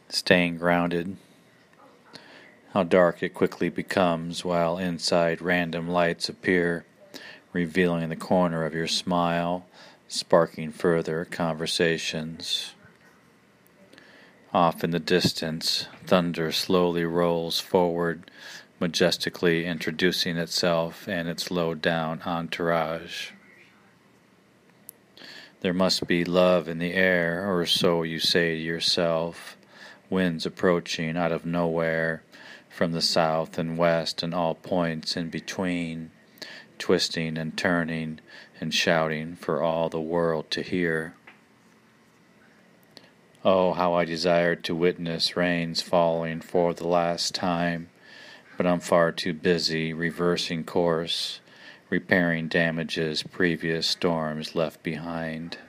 staying grounded. How dark it quickly becomes while inside random lights appear, revealing the corner of your smile, sparking further conversations. Off in the distance, thunder slowly rolls forward, majestically introducing itself and its low-down entourage. There must be love in the air, or so you say to yourself. Winds approaching out of nowhere, from the south and west and all points in between, twisting and turning and shouting for all the world to hear. Oh, how I desired to witness rains falling for the last time, but I'm far too busy reversing course, repairing damages previous storms left behind.